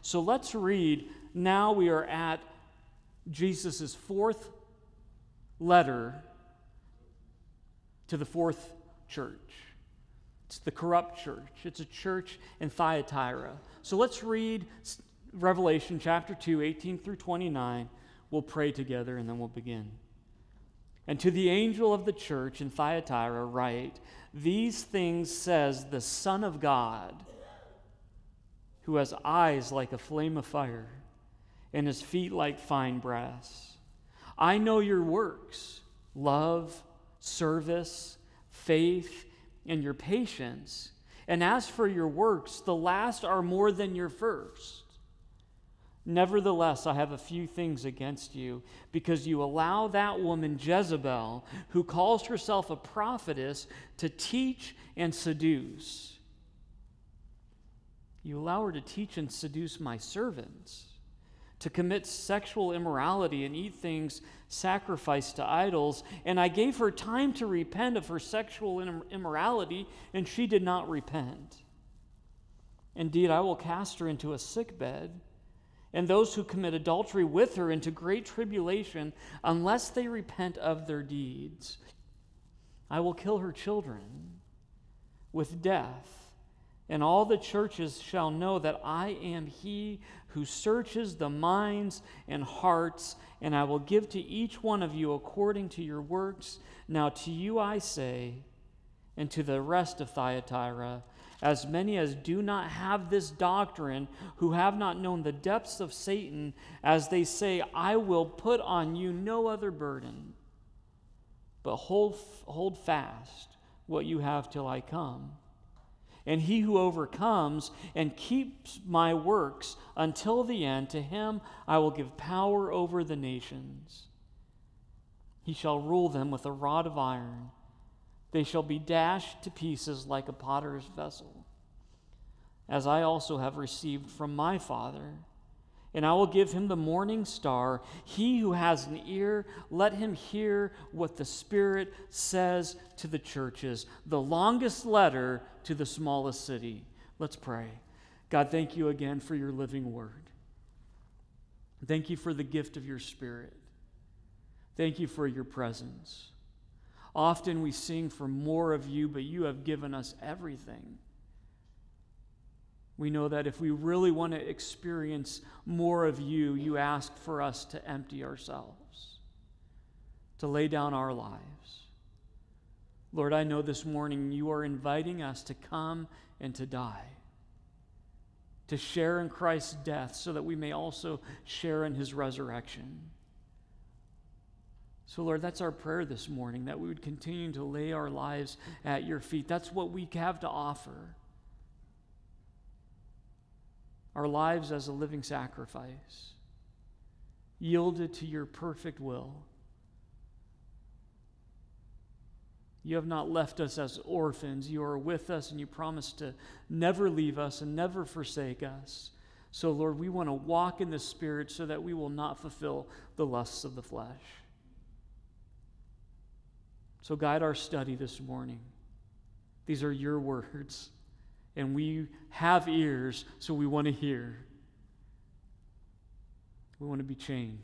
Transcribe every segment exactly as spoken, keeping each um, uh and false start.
So let's read. Now we are at Jesus' fourth letter to the fourth church. It's the corrupt church. It's a church in Thyatira. So let's read Revelation chapter two, eighteen through twenty-nine. We'll pray together and then we'll begin. And to the angel of the church in Thyatira write, these things says the Son of God, who has eyes like a flame of fire, and his feet like fine brass. I know your works, love, service, faith, and your patience. And as for your works, the last are more than your first. Nevertheless, I have a few things against you, because you allow that woman Jezebel, who calls herself a prophetess, to teach and seduce. You allow her to teach and seduce my servants, to commit sexual immorality and eat things sacrificed to idols. And I gave her time to repent of her sexual immorality, and she did not repent. Indeed, I will cast her into a sickbed, and those who commit adultery with her into great tribulation, unless they repent of their deeds. I will kill her children with death, and all the churches shall know that I am he who searches the minds and hearts, and I will give to each one of you according to your works. Now to you I say, and to the rest of Thyatira, as many as do not have this doctrine, who have not known the depths of Satan, as they say, I will put on you no other burden, but hold, hold fast what you have till I come. And he who overcomes and keeps my works until the end, to him I will give power over the nations. He shall rule them with a rod of iron. They shall be dashed to pieces like a potter's vessel, as I also have received from my Father. And I will give him the morning star. He who has an ear, let him hear what the Spirit says to the churches. The longest letter to the smallest city. Let's pray. God, thank you again for your living word. Thank you for the gift of your Spirit. Thank you for your presence. Often we sing for more of you, but you have given us everything. We know that if we really want to experience more of you, you ask for us to empty ourselves, to lay down our lives. Lord, I know this morning you are inviting us to come and to die, to share in Christ's death so that we may also share in his resurrection. So, Lord, that's our prayer this morning, that we would continue to lay our lives at your feet. That's what we have to offer. Our lives as a living sacrifice, yielded to your perfect will. You have not left us as orphans. You are with us, and you promise to never leave us and never forsake us. So, Lord, we want to walk in the Spirit so that we will not fulfill the lusts of the flesh. So guide our study this morning. These are your words, and we have ears, so we want to hear. We want to be changed.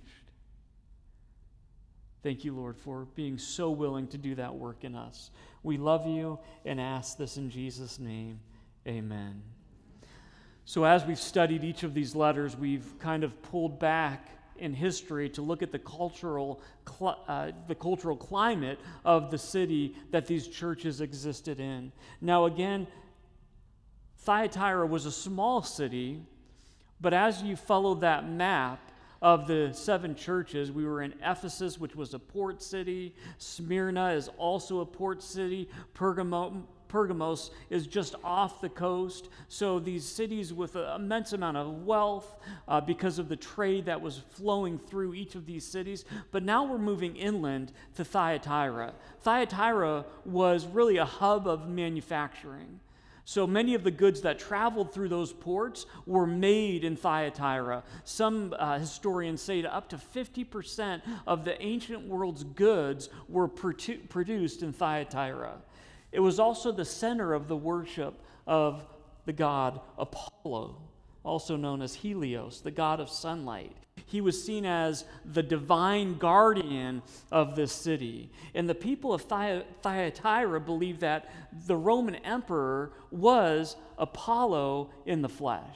Thank you, Lord, for being so willing to do that work in us. We love you and ask this in Jesus' name. Amen. So as we've studied each of these letters, we've kind of pulled back in history to look at the cultural cl- uh, the cultural climate of the city that these churches existed in. Now again, Thyatira was a small city, but as you follow that map of the seven churches, we were in Ephesus, which was a port city. Smyrna is also a port city. Pergamo, Pergamos is just off the coast. So these cities with an immense amount of wealth uh, because of the trade that was flowing through each of these cities. But now we're moving inland to Thyatira. Thyatira was really a hub of manufacturing. So many of the goods that traveled through those ports were made in Thyatira. Some uh, historians say that up to fifty percent of the ancient world's goods were produ- produced in Thyatira. It was also the center of the worship of the god Apollo, also known as Helios, the god of sunlight. He was seen as the divine guardian of this city. And the people of Thy- Thyatira believed that the Roman emperor was Apollo in the flesh.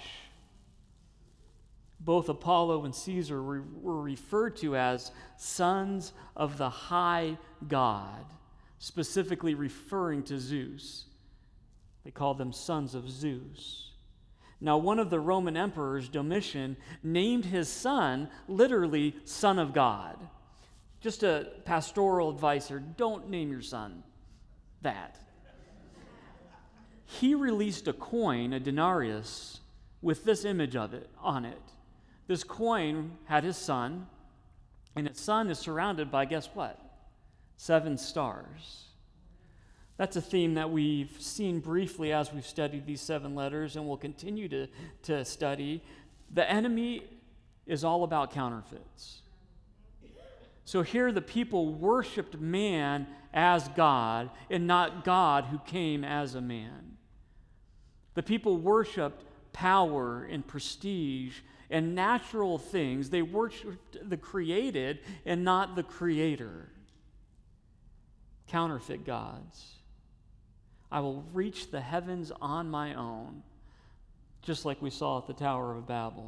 Both Apollo and Caesar were, were referred to as sons of the high god, specifically referring to Zeus. They called them sons of Zeus. Now, one of the Roman emperors, Domitian, named his son literally Son of God. Just a pastoral advisor, don't name your son that. He released a coin, a denarius, with this image of it on it. This coin had his son, and his son is surrounded by, guess what? Seven stars. That's a theme that we've seen briefly as we've studied these seven letters, and we'll continue to, to study. The enemy is all about counterfeits. So here the people worshiped man as God, and not God who came as a man. The people worshiped power and prestige and natural things. They worshiped the created and not the creator. Counterfeit gods. I will reach the heavens on my own, just like we saw at the Tower of Babel.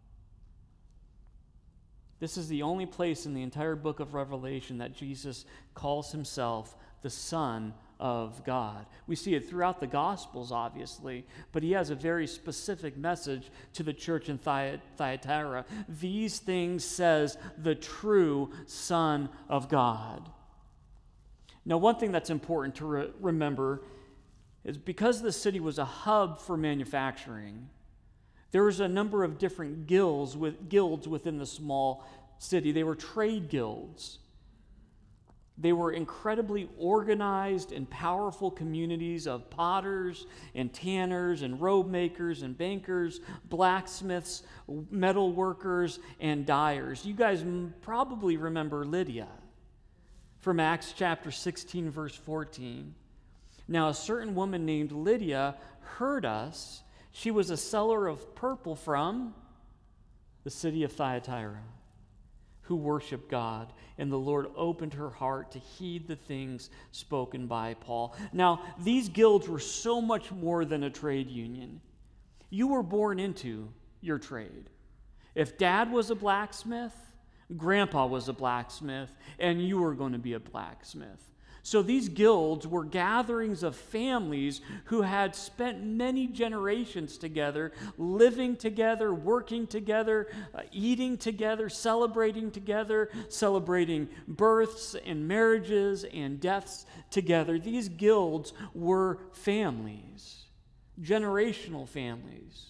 This is the only place in the entire book of Revelation that Jesus calls himself the Son of God. We see it throughout the Gospels, obviously, but he has a very specific message to the church in Thy- Thyatira. These things says the true Son of God. Now, one thing that's important to re- remember is because the city was a hub for manufacturing, there was a number of different guilds, with, guilds within the small city. They were trade guilds. They were incredibly organized and powerful communities of potters and tanners and robe makers and bankers, blacksmiths, metal workers, and dyers. You guys probably remember Lydia from Acts chapter sixteen, verse fourteen. Now, a certain woman named Lydia heard us. She was a seller of purple from the city of Thyatira, who worshiped God, and the Lord opened her heart to heed the things spoken by Paul. Now, these guilds were so much more than a trade union. You were born into your trade. If dad was a blacksmith, grandpa was a blacksmith, and you were going to be a blacksmith. So these guilds were gatherings of families who had spent many generations together, living together, working together, uh, eating together, celebrating together, celebrating births and marriages and deaths together. These guilds were families, generational families.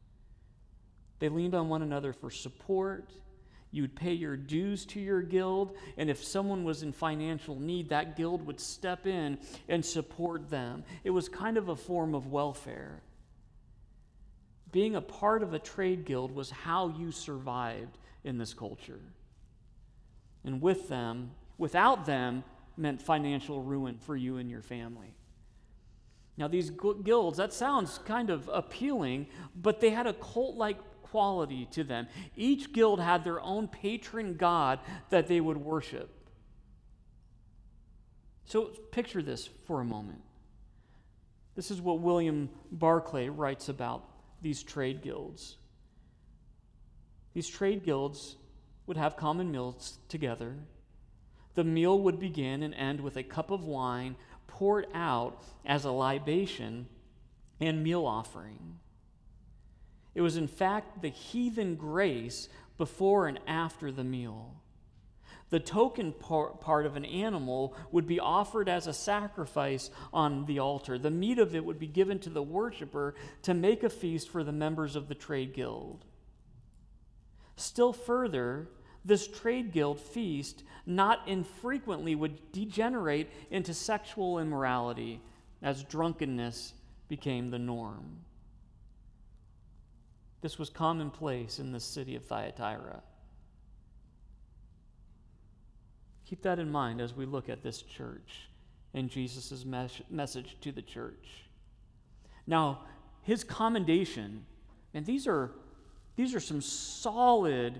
They leaned on one another for support. You would pay your dues to your guild, and if someone was in financial need, that guild would step in and support them. It was kind of a form of welfare. Being a part of a trade guild was how you survived in this culture. And with them, without them, meant financial ruin for you and your family. Now, these guilds, that sounds kind of appealing, but they had a cult-like quality to them. Each guild had their own patron god that they would worship. So picture this for a moment. This is what William Barclay writes about these trade guilds. These trade guilds would have common meals together. The meal would begin and end with a cup of wine poured out as a libation and meal offering. It was, in fact, the heathen grace before and after the meal. The token part of an animal would be offered as a sacrifice on the altar. The meat of it would be given to the worshiper to make a feast for the members of the trade guild. Still further, this trade guild feast not infrequently would degenerate into sexual immorality as drunkenness became the norm. This was commonplace in the city of Thyatira. Keep that in mind as we look at this church and Jesus' mes- message to the church. Now, his commendation And these are, these are some solid,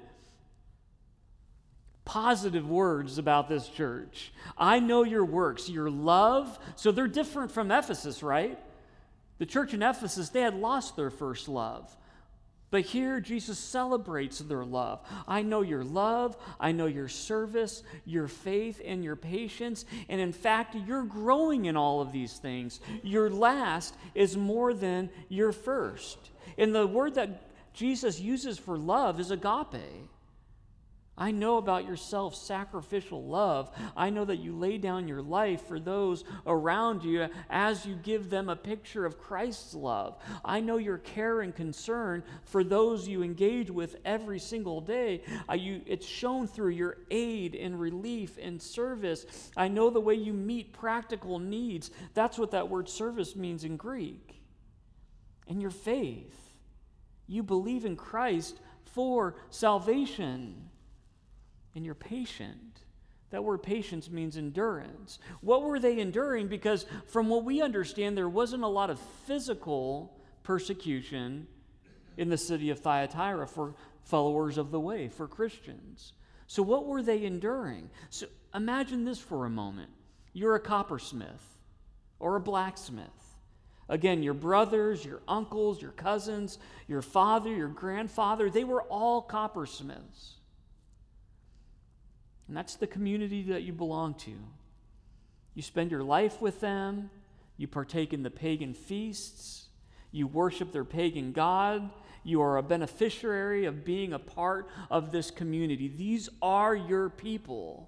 positive words about this church. I know your works, your love. So they're different from Ephesus, right? The church in Ephesus, they had lost their first love. But here, Jesus celebrates their love. I know your love, I know your service, your faith, and your patience. And in fact, you're growing in all of these things. Your last is more than your first. And the word that Jesus uses for love is agape. I know about your self-sacrificial love. I know that you lay down your life for those around you as you give them a picture of Christ's love. I know your care and concern for those you engage with every single day. Uh, you, it's shown through your aid and relief and service. I know the way you meet practical needs. That's what that word service means in Greek. And your faith. You believe in Christ for salvation. And you're patient. That word patience means endurance. What were they enduring? Because from what we understand, there wasn't a lot of physical persecution in the city of Thyatira for followers of the way, for Christians. So what were they enduring? So imagine this for a moment. You're a coppersmith or a blacksmith. Again, your brothers, your uncles, your cousins, your father, your grandfather, they were all coppersmiths. And that's the community that you belong to. You spend your life with them. You partake in the pagan feasts. You worship their pagan god. You are a beneficiary of being a part of this community. These are your people.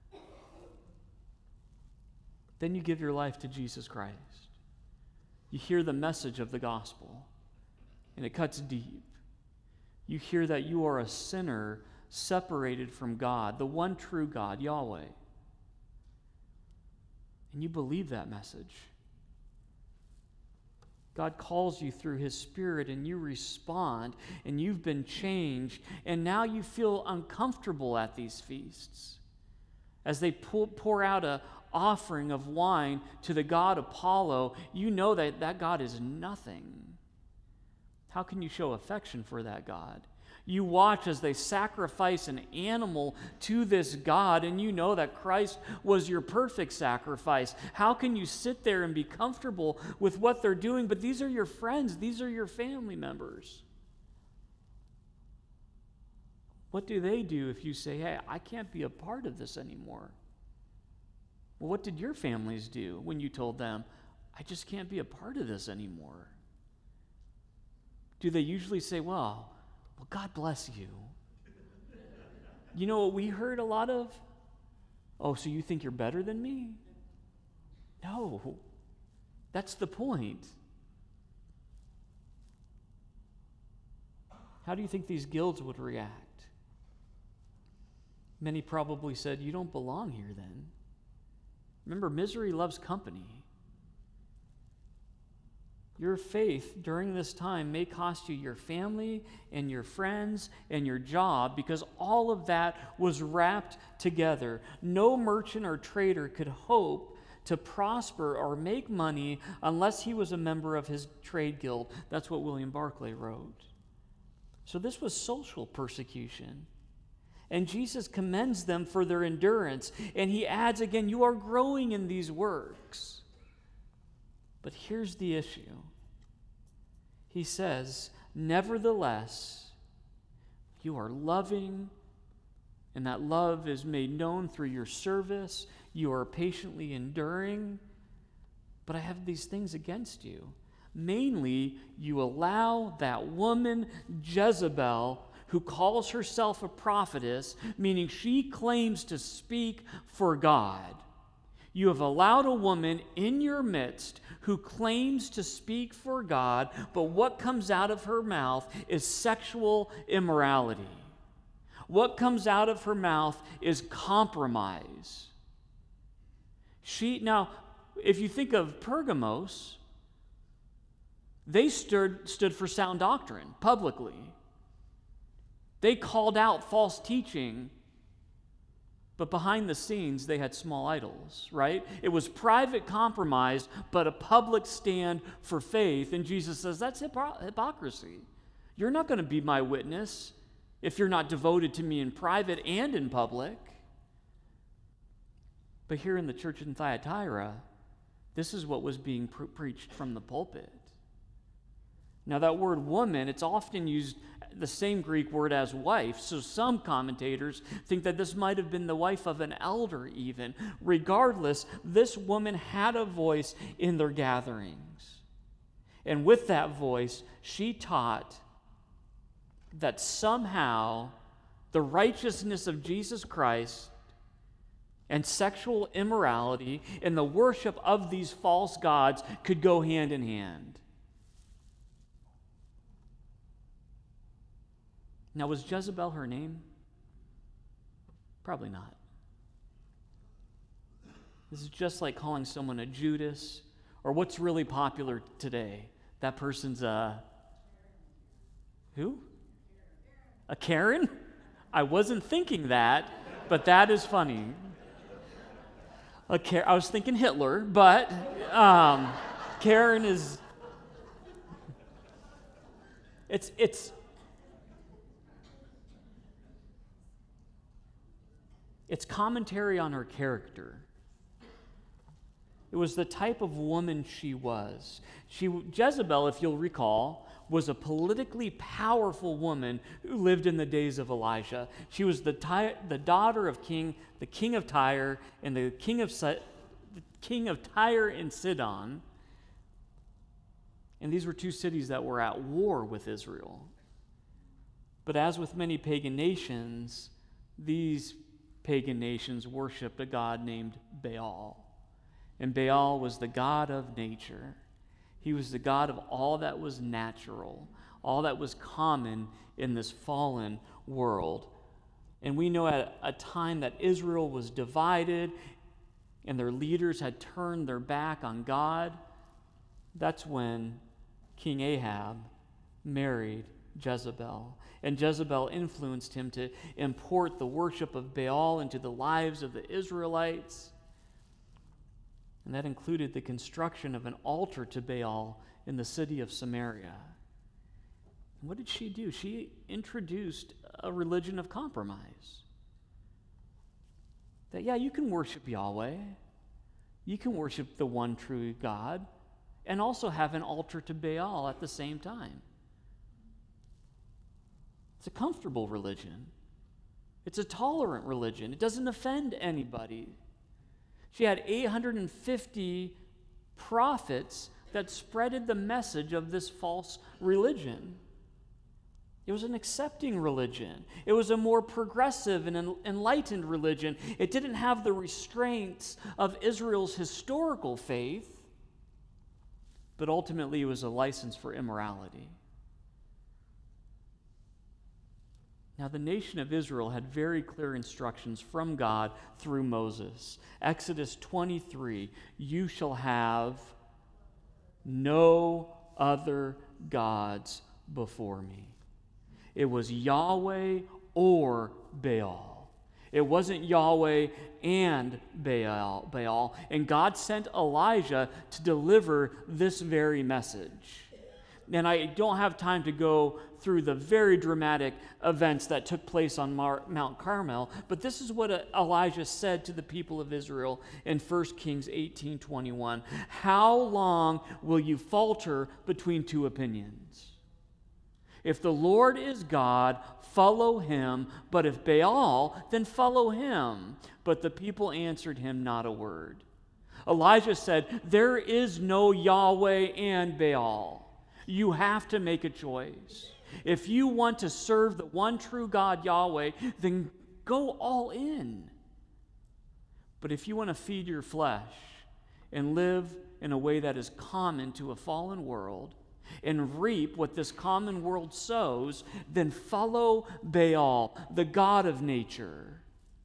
Then you give your life to Jesus Christ. You hear the message of the gospel, and it cuts deep. You hear that you are a sinner separated from God, the one true God, Yahweh. And you believe that message. God calls you through His Spirit, and you respond, and you've been changed, and now you feel uncomfortable at these feasts. As they pour, pour out an offering of wine to the god Apollo, you know that that God is nothing. How can you show affection for that God? You watch as they sacrifice an animal to this God, and you know that Christ was your perfect sacrifice. How can you sit there and be comfortable with what they're doing? But these are your friends. These are your family members. What do they do if you say, hey, I can't be a part of this anymore? Well, what did your families do when you told them, I just can't be a part of this anymore? Do they usually say, well, Well, God bless you. You know what we heard a lot of? Oh, so you think you're better than me? No. That's the point. How do you think these guilds would react? Many probably said, you don't belong here then. Remember, misery loves company. Your faith during this time may cost you your family and your friends and your job, because all of that was wrapped together. No merchant or trader could hope to prosper or make money unless he was a member of his trade guild. That's what William Barclay wrote. So this was social persecution. And Jesus commends them for their endurance. And he adds again, you are growing in these works. But here's the issue. He says, nevertheless, you are loving, and that love is made known through your service. You are patiently enduring. But I have these things against you. Mainly, you allow that woman Jezebel, who calls herself a prophetess, meaning she claims to speak for God. You have allowed a woman in your midst who claims to speak for God, but what comes out of her mouth is sexual immorality. What comes out of her mouth is compromise. She, now, if you think of Pergamos, they stood, stood for sound doctrine publicly. They called out false teaching, but behind the scenes, they had small idols, right? It was private compromise, but a public stand for faith. And Jesus says, that's hypo- hypocrisy. You're not going to be my witness if you're not devoted to me in private and in public. But here in the church in Thyatira, this is what was being pre- preached from the pulpit. Now that word woman, it's often used the same Greek word as wife. So some commentators think that this might have been the wife of an elder even. Regardless, this woman had a voice in their gatherings. And with that voice, she taught that somehow the righteousness of Jesus Christ and sexual immorality and the worship of these false gods could go hand in hand. Now, was Jezebel her name? Probably not. This is just like calling someone a Judas, or what's really popular today. That person's a... Who? A Karen? I wasn't thinking that, but that is funny. A Karen, I was thinking Hitler, but um, Karen is... It's it's... It's commentary on her character. It was the type of woman she was. She, Jezebel, if you'll recall, was a politically powerful woman who lived in the days of Elijah. She was the, Ty, the daughter of king, the king of Tyre, and the king of, the king of Tyre and Sidon. And these were two cities that were at war with Israel. But as with many pagan nations, these pagan nations worshipped a god named Baal. And Baal was the god of nature. He was the god of all that was natural, all that was common in this fallen world. And we know at a time that Israel was divided and their leaders had turned their back on God, that's when King Ahab married Jezebel. And Jezebel influenced him to import the worship of Baal into the lives of the Israelites. And that included the construction of an altar to Baal in the city of Samaria. And what did she do? She introduced a religion of compromise. That, yeah, you can worship Yahweh. You can worship the one true God and also have an altar to Baal at the same time. It's a comfortable religion. It's a tolerant religion. It doesn't offend anybody. She had eight hundred fifty prophets that spreaded the message of this false religion. It was an accepting religion. It was a more progressive and enlightened religion. It didn't have the restraints of Israel's historical faith, but ultimately it was a license for immorality. Now, the nation of Israel had very clear instructions from God through Moses. Exodus twenty-three, you shall have no other gods before me. It was Yahweh or Baal. It wasn't Yahweh and Baal, Baal. And God sent Elijah to deliver this very message. And I don't have time to go through the very dramatic events that took place on Mar- Mount Carmel, but this is what uh, Elijah said to the people of Israel in First Kings eighteen twenty-one. How long will you falter between two opinions? If the Lord is God, follow him, but if Baal, then follow him. But the people answered him not a word. Elijah said, there is no Yahweh and Baal. You have to make a choice. If you want to serve the one true God, Yahweh, then go all in. But if you want to feed your flesh and live in a way that is common to a fallen world and reap what this common world sows, then follow Baal, the god of nature.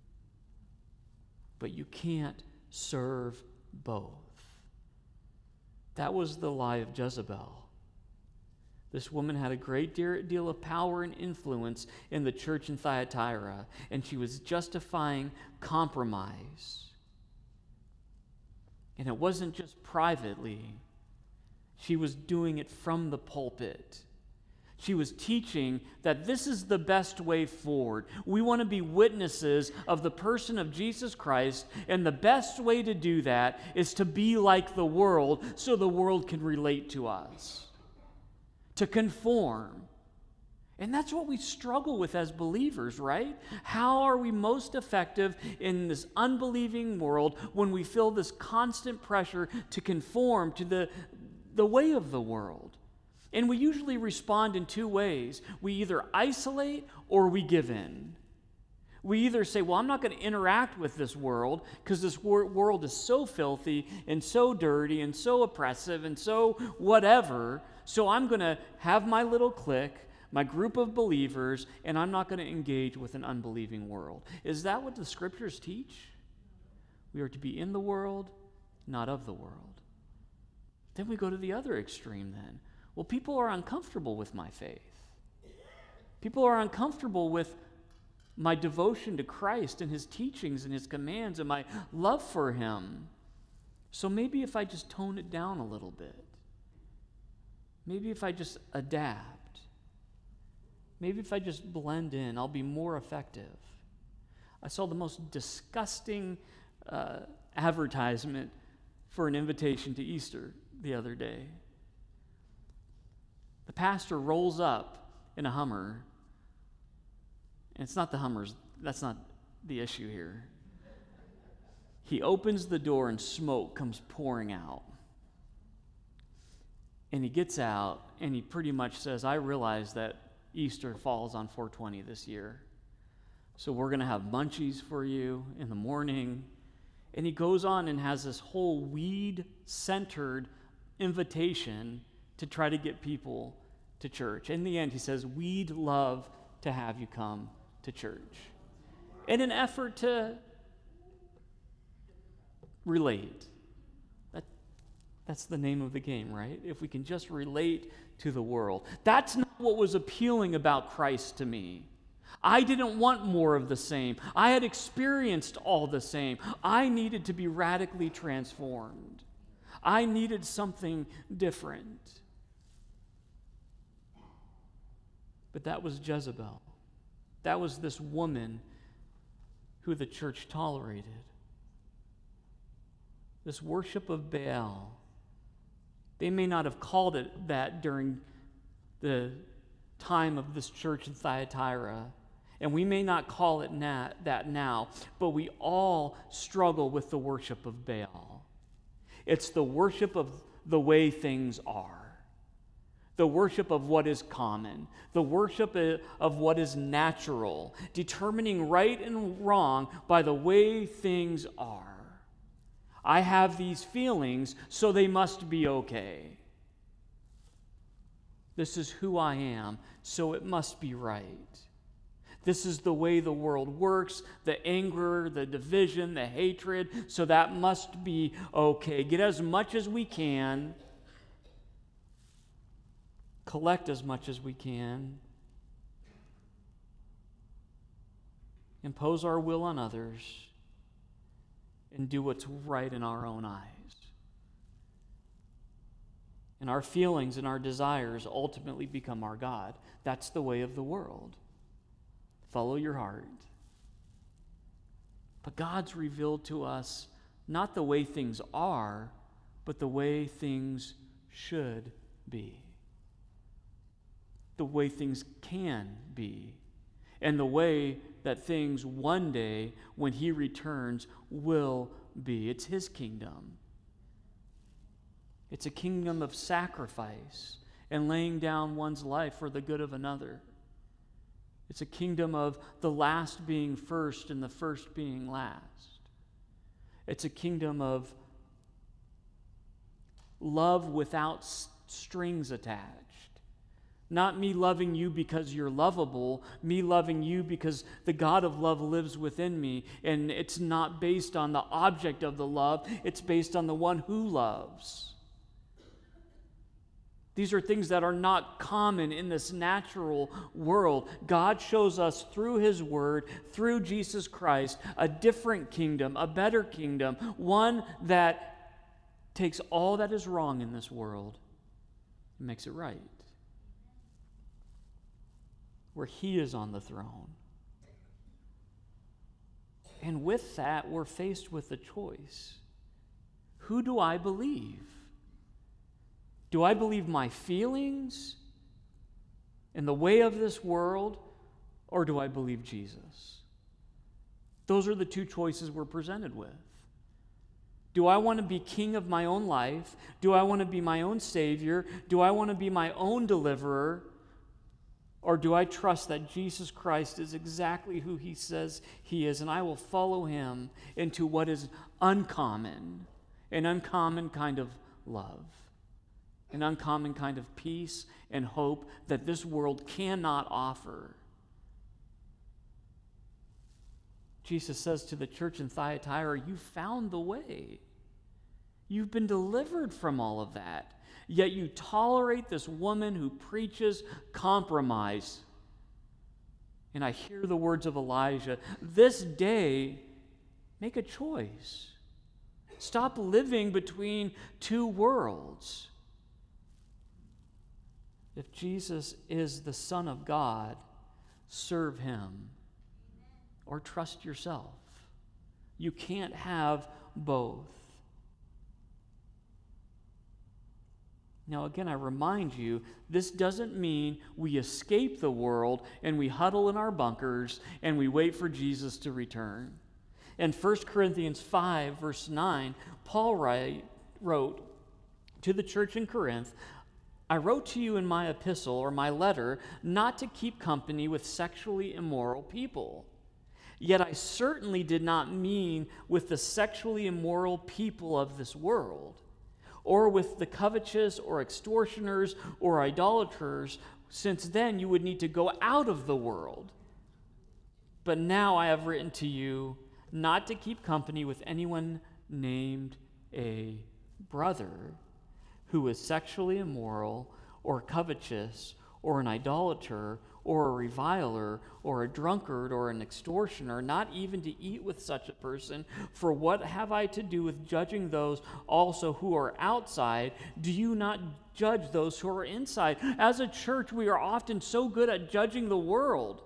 But you can't serve both. That was the lie of Jezebel. This woman had a great deal of power and influence in the church in Thyatira, and she was justifying compromise. And it wasn't just privately. She was doing it from the pulpit. She was teaching that this is the best way forward. We want to be witnesses of the person of Jesus Christ, and the best way to do that is to be like the world so the world can relate to us, to conform. And that's what we struggle with as believers, right? How are we most effective in this unbelieving world when we feel this constant pressure to conform to the, the way of the world? And we usually respond in two ways. We either isolate or we give in. We either say, well, I'm not going to interact with this world because this wor- world is so filthy and so dirty and so oppressive and so whatever, so I'm going to have my little clique, my group of believers, and I'm not going to engage with an unbelieving world. Is that what the Scriptures teach? We are to be in the world, not of the world. Then we go to the other extreme then. Well, people are uncomfortable with my faith. People are uncomfortable with my devotion to Christ and His teachings and His commands and my love for Him. So maybe if I just tone it down a little bit, maybe if I just adapt, maybe if I just blend in, I'll be more effective. I saw the most disgusting uh, advertisement for an invitation to Easter the other day. The pastor rolls up in a Hummer, and it's not the Hummers, that's not the issue here. He opens the door and smoke comes pouring out. And he gets out and he pretty much says, I realize that Easter falls on four twenty this year, so we're going to have munchies for you in the morning. And he goes on and has this whole weed-centered invitation to try to get people to church. In the end, he says, we'd love to have you come to church. In an effort to relate. That, that's the name of the game, right? If we can just relate to the world. That's not what was appealing about Christ to me. I didn't want more of the same. I had experienced all the same. I needed to be radically transformed. I needed something different. But that was Jezebel. That was this woman who the church tolerated. This worship of Baal. They may not have called it that during the time of this church in Thyatira, and we may not call it na- that now, but we all struggle with the worship of Baal. It's the worship of the way things are, the worship of what is common, the worship of what is natural, determining right and wrong by the way things are. I have these feelings, so they must be okay. This is who I am, so it must be right. This is the way the world works, the anger, the division, the hatred, so that must be okay. Get as much as we can, collect as much as we can, impose our will on others, and do what's right in our own eyes. And our feelings and our desires ultimately become our God. That's the way of the world. Follow your heart. But God's revealed to us not the way things are, but the way things should be. The way things can be. And the way that things one day, when He returns, will be. It's His kingdom. It's a kingdom of sacrifice and laying down one's life for the good of another. It's a kingdom of the last being first and the first being last. It's a kingdom of love without s- strings attached. Not me loving you because you're lovable, me loving you because the God of love lives within me, and it's not based on the object of the love, it's based on the one who loves. These are things that are not common in this natural world. God shows us through His Word, through Jesus Christ, a different kingdom, a better kingdom, one that takes all that is wrong in this world and makes it right. where he is on the throne. And with that, we're faced with a choice. Who do I believe? Do I believe my feelings and the way of this world, or do I believe Jesus? Those are the two choices we're presented with. Do I want to be king of my own life? Do I want to be my own savior? Do I want to be my own deliverer? Or do I trust that Jesus Christ is exactly who he says he is, and I will follow him into what is uncommon, an uncommon kind of love, an uncommon kind of peace and hope that this world cannot offer? Jesus says to the church in Thyatira, you found the way. You've been delivered from all of that. Yet you tolerate this woman who preaches compromise. And I hear the words of Elijah, this day, make a choice. Stop living between two worlds. If Jesus is the Son of God, serve him or trust yourself. You can't have both. Now, again, I remind you, this doesn't mean we escape the world and we huddle in our bunkers and we wait for Jesus to return. In First Corinthians five, verse nine, Paul write, wrote to the church in Corinth, I wrote to you in my epistle or my letter not to keep company with sexually immoral people. Yet I certainly did not mean with the sexually immoral people of this world, or with the covetous or extortioners or idolaters, since then you would need to go out of the world. But now I have written to you not to keep company with anyone named a brother who is sexually immoral or covetous or an idolater or a reviler or a drunkard or an extortioner, not even to eat with such a person. For what have I to do with judging those also who are outside? Do you not judge those who are inside? As a church, we are often so good at judging the world.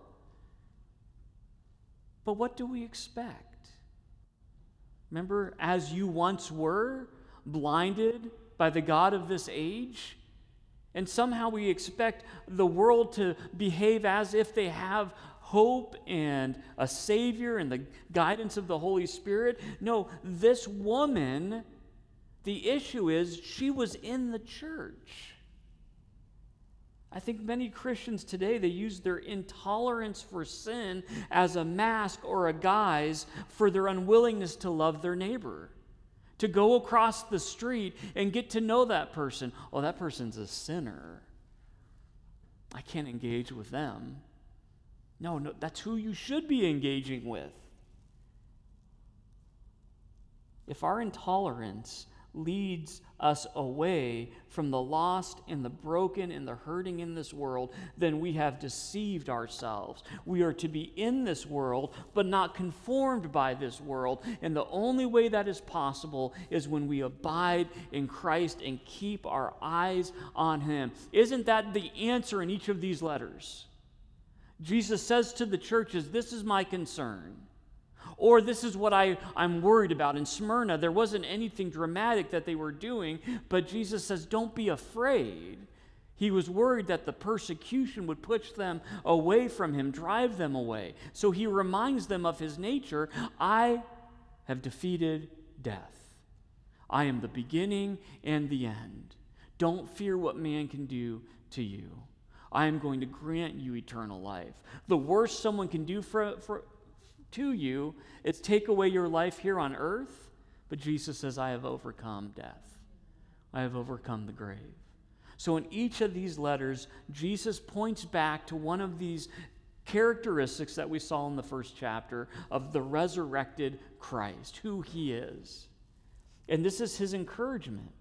But what do we expect? Remember, as you once were, blinded by the god of this age? And somehow we expect the world to behave as if they have hope and a Savior and the guidance of the Holy Spirit. No, this woman, the issue is she was in the church. I think many Christians today, they use their intolerance for sin as a mask or a guise for their unwillingness to love their neighbor. To go across the street and get to know that person. Oh, that person's a sinner. I can't engage with them. No, no, that's who you should be engaging with. If our intolerance leads us away from the lost and the broken and the hurting in this world, then we have deceived ourselves. We are to be in this world, but not conformed by this world. And the only way that is possible is when we abide in Christ and keep our eyes on him. Isn't that the answer in each of these letters? Jesus says to the churches, this is my concern. Or this is what I, I'm worried about. In Smyrna, there wasn't anything dramatic that they were doing, but Jesus says, don't be afraid. He was worried that the persecution would push them away from him, drive them away. So he reminds them of his nature. I have defeated death. I am the beginning and the end. Don't fear what man can do to you. I am going to grant you eternal life. The worst someone can do for, for to you is take away your life here on earth, but Jesus says, I have overcome death. I have overcome the grave. So in each of these letters, Jesus points back to one of these characteristics that we saw in the first chapter of the resurrected Christ, who he is. And this is his encouragement.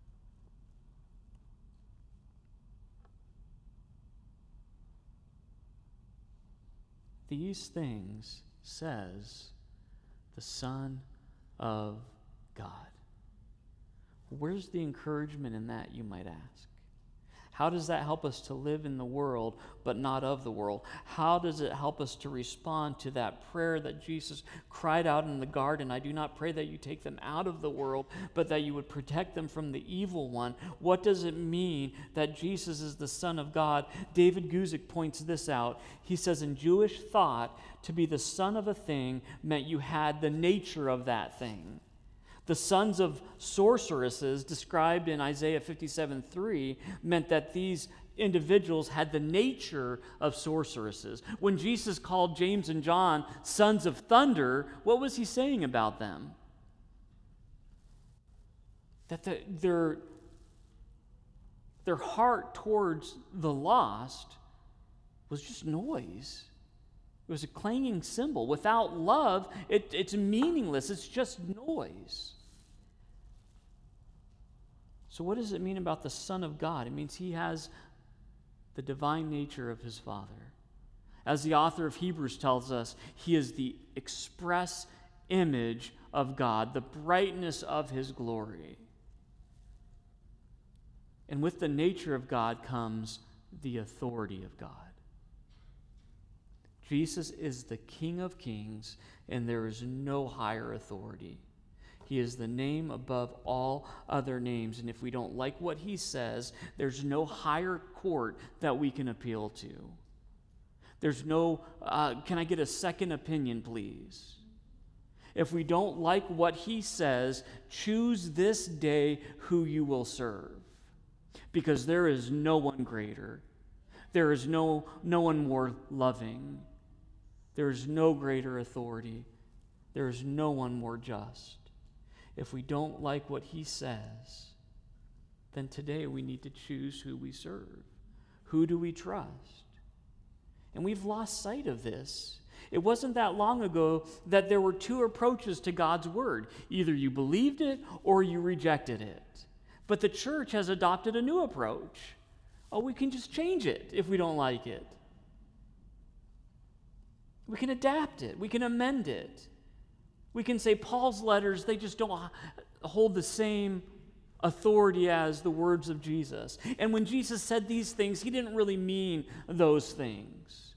These things says the Son of God. Where's the encouragement in that, you might ask? How does that help us to live in the world, but not of the world? How does it help us to respond to that prayer that Jesus cried out in the garden? I do not pray that you take them out of the world, but that you would protect them from the evil one. What does it mean that Jesus is the Son of God? David Guzik points this out. He says, in Jewish thought, to be the son of a thing meant you had the nature of that thing. The sons of sorceresses, described in Isaiah fifty-seven three, meant that these individuals had the nature of sorceresses. When Jesus called James and John sons of thunder, what was he saying about them? That the, their, their heart towards the lost was just noise. It was a clanging cymbal. Without love, it, it's meaningless. It's just noise. So what does it mean about the Son of God? It means he has the divine nature of his Father. As the author of Hebrews tells us, he is the express image of God, the brightness of his glory. And with the nature of God comes the authority of God. Jesus is the King of kings, and there is no higher authority. He is the name above all other names, and if we don't like what he says, there's no higher court that we can appeal to. There's no, uh, can I get a second opinion, please? If we don't like what he says, choose this day who you will serve, because there is no one greater. There is no, no one more loving. There is no greater authority. There is no one more just. If we don't like what he says, then today we need to choose who we serve. Who do we trust? And we've lost sight of this. It wasn't that long ago that there were two approaches to God's word. Either you believed it or you rejected it. But the church has adopted a new approach. Oh, we can just change it if we don't like it. We can adapt it. We can amend it. We can say Paul's letters, they just don't hold the same authority as the words of Jesus. And when Jesus said these things, he didn't really mean those things.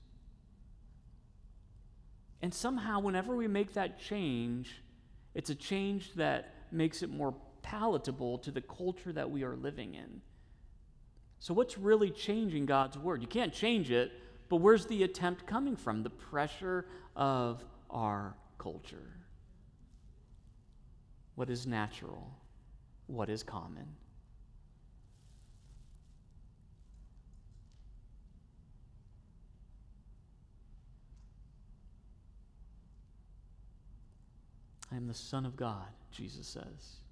And somehow, whenever we make that change, it's a change that makes it more palatable to the culture that we are living in. So what's really changing God's word? You can't change it, but where's the attempt coming from? The pressure of our culture. What is natural? What is common? I am the Son of God, Jesus says.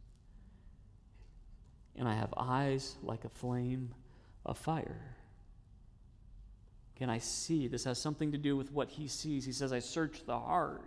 And I have eyes like a flame of fire. Can I see? This has something to do with what he sees. He says, I search the heart.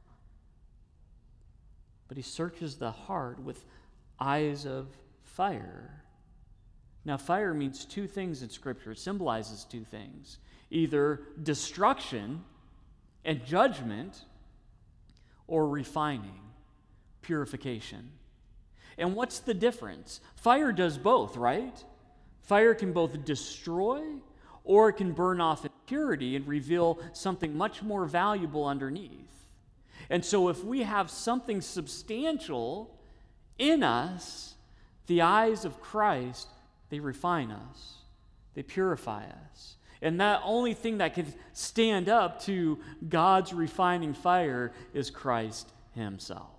But he searches the heart with eyes of fire. Now, fire means two things in Scripture. It symbolizes two things. Either destruction and judgment, or refining, purification. And what's the difference? Fire does both, right? Fire can both destroy or it can burn off impurity and reveal something much more valuable underneath. And so if we have something substantial in us, the eyes of Christ, they refine us. They purify us. And that only thing that can stand up to God's refining fire is Christ himself.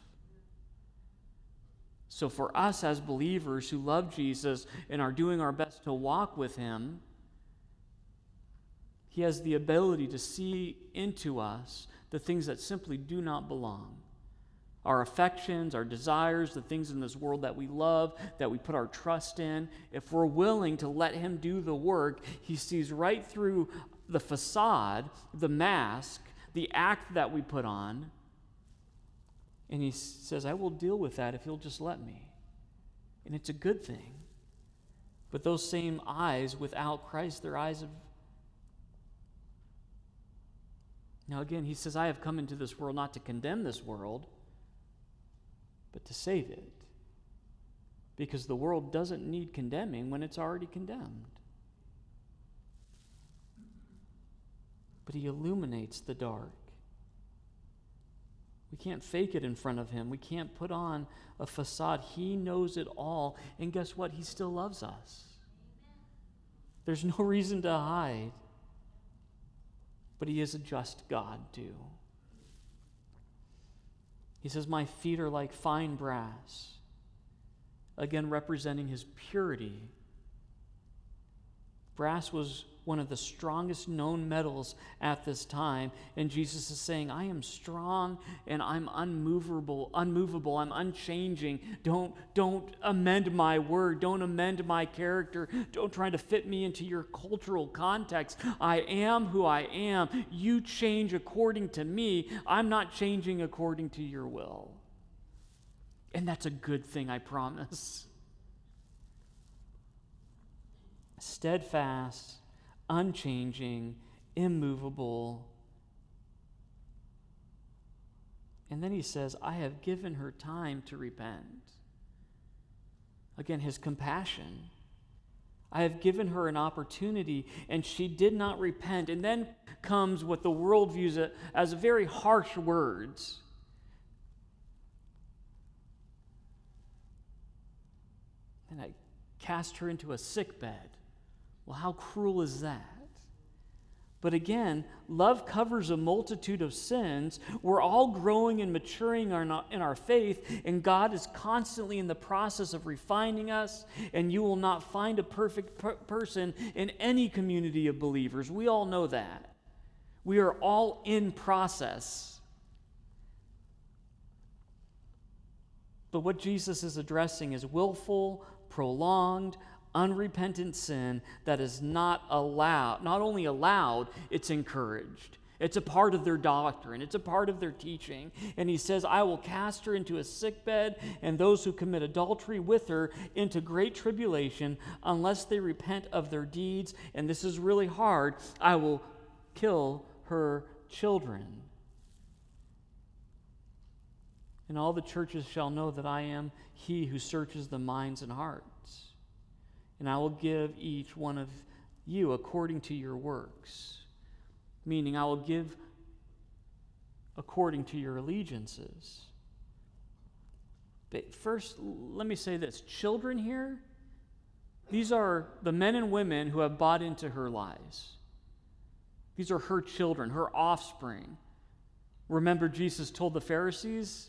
So for us as believers who love Jesus and are doing our best to walk with him, he has the ability to see into us the things that simply do not belong. Our affections, our desires, the things in this world that we love, that we put our trust in. If we're willing to let him do the work, he sees right through the facade, the mask, the act that we put on, and he says, I will deal with that if you'll just let me. And it's a good thing. But those same eyes without Christ, they're eyes of... Now again, he says, I have come into this world not to condemn this world, but to save it. Because the world doesn't need condemning when it's already condemned. but he illuminates the dark. We can't fake it in front of him. We can't put on a facade. He knows it all. And guess what? He still loves us. There's no reason to hide. But he is a just God, too. He says, my feet are like fine brass. Again, representing his purity. Brass was one of the strongest known metals at this time. And Jesus is saying, I am strong and I'm unmovable, unmovable, I'm unchanging. Don't, don't amend my word. Don't amend my character. Don't try to fit me into your cultural context. I am who I am. You change according to me. I'm not changing according to your will. And that's a good thing, I promise. Steadfast, unchanging, immovable. And then he says, I have given her time to repent. Again, his compassion. I have given her an opportunity, and she did not repent. And then comes what the world views it as very harsh words. And I cast her into a sick bed. Well, how cruel is that? But again, love covers a multitude of sins. We're all growing and maturing in our faith, and God is constantly in the process of refining us, and you will not find a perfect per- person in any community of believers. We all know that. We are all in process. But what Jesus is addressing is willful, prolonged, unrepentant sin that is not allowed, not only allowed, it's encouraged. It's a part of their doctrine. It's a part of their teaching. And he says, I will cast her into a sickbed, and those who commit adultery with her into great tribulation, unless they repent of their deeds. And this is really hard. I will kill her children. And all the churches shall know that I am he who searches the minds and hearts. And I will give each one of you according to your works. Meaning, I will give according to your allegiances. But first, let me say this. Children here, these are the men and women who have bought into her lies. These are her children, her offspring. Remember, Jesus told the Pharisees,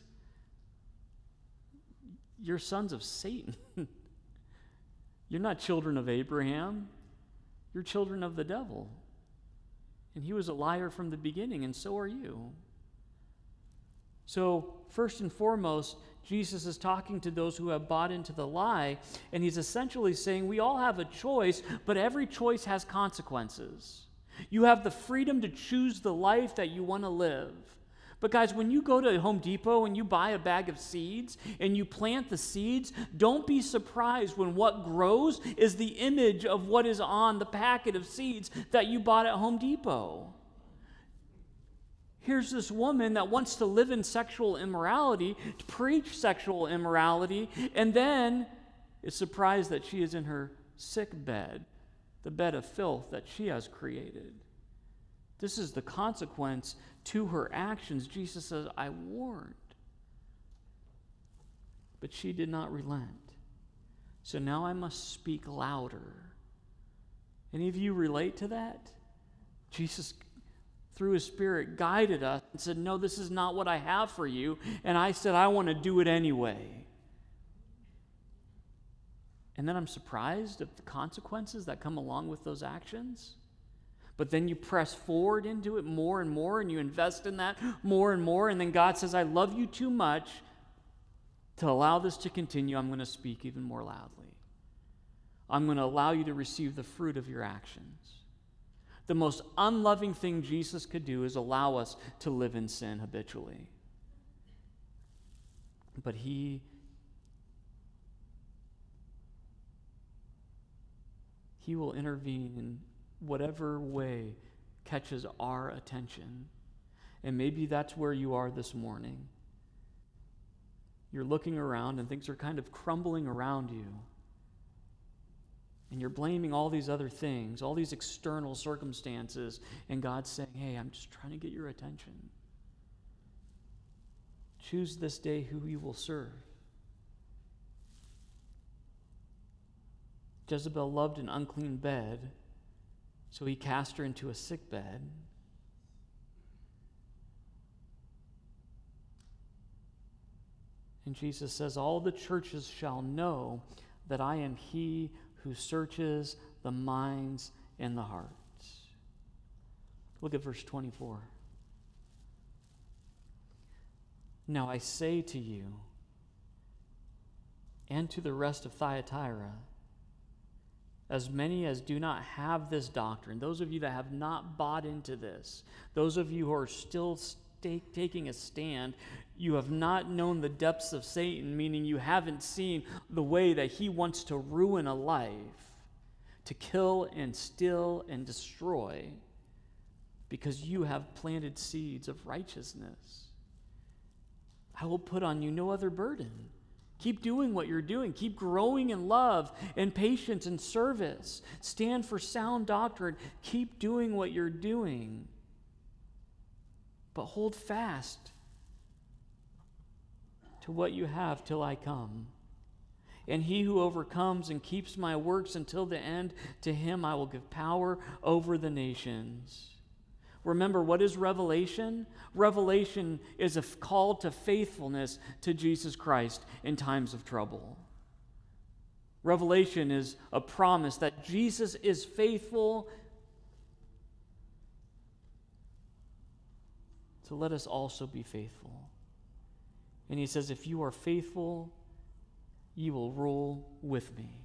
you're sons of Satan. You're not children of Abraham. You're children of the devil. And he was a liar from the beginning, and so are you. So, first and foremost, Jesus is talking to those who have bought into the lie, and he's essentially saying we all have a choice, but every choice has consequences. You have the freedom to choose the life that you want to live. But guys, when you go to Home Depot and you buy a bag of seeds and you plant the seeds, don't be surprised when what grows is the image of what is on the packet of seeds that you bought at Home Depot. Here's this woman that wants to live in sexual immorality, to preach sexual immorality, and then is surprised that she is in her sick bed, the bed of filth that she has created. This is the consequence to her actions. Jesus says, I warned. But she did not relent. So now I must speak louder. Any of you relate to that? Jesus, through his Spirit, guided us and said, no, this is not what I have for you. And I said, I want to do it anyway. And then I'm surprised at the consequences that come along with those actions. But then you press forward into it more and more, and you invest in that more and more, and then God says, I love you too much to allow this to continue. I'm going to speak even more loudly. I'm going to allow you to receive the fruit of your actions. The most unloving thing Jesus could do is allow us to live in sin habitually. But he he will intervene in whatever way catches our attention. And maybe that's where you are this morning. You're looking around and things are kind of crumbling around you. And you're blaming all these other things, all these external circumstances, and God's saying, hey, I'm just trying to get your attention. Choose this day who you will serve. Jezebel loved an unclean bed, so he cast her into a sick bed. And Jesus says, all the churches shall know that I am he who searches the minds and the hearts. Look at verse twenty-four. Now I say to you and to the rest of Thyatira, as many as do not have this doctrine, those of you that have not bought into this, those of you who are still st- taking a stand, you have not known the depths of Satan, meaning you haven't seen the way that he wants to ruin a life, to kill and steal and destroy, because you have planted seeds of righteousness. I will put on you no other burden. Keep doing what you're doing. Keep growing in love and patience and service. Stand for sound doctrine. Keep doing what you're doing. But hold fast to what you have till I come. And he who overcomes and keeps my works until the end, to him I will give power over the nations. Remember, what is revelation? Revelation is a call to faithfulness to Jesus Christ in times of trouble. Revelation is a promise that Jesus is faithful. So let us also be faithful. And he says, if you are faithful, you will rule with me.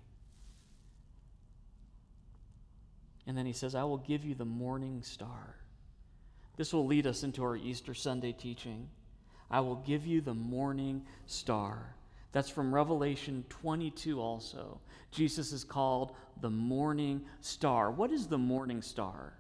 And then he says, I will give you the morning star. This will lead us into our Easter Sunday teaching. I will give you the morning star. That's from Revelation twenty-two also. Jesus is called the morning star. What is the morning star?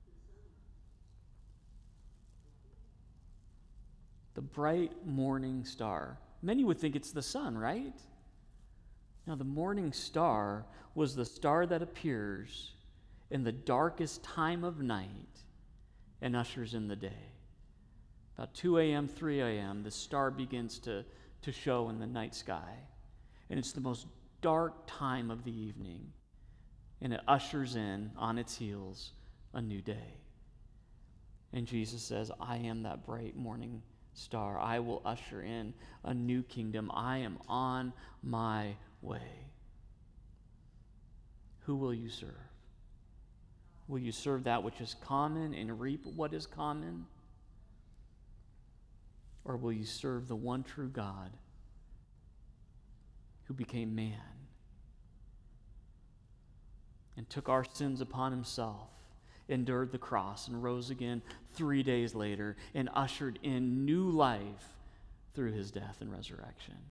The bright morning star. Many would think it's the sun, right? Now, the morning star was the star that appears in the darkest time of night and ushers in the day. About two a.m., three a.m., the star begins to, to show in the night sky. And it's the most dark time of the evening. And it ushers in, on its heels, a new day. And Jesus says, I am that bright morning star. I will usher in a new kingdom. I am on my way. Who will you serve? Will you serve that which is common and reap what is common? Or will you serve the one true God who became man and took our sins upon himself, endured the cross, and rose again three days later and ushered in new life through his death and resurrection?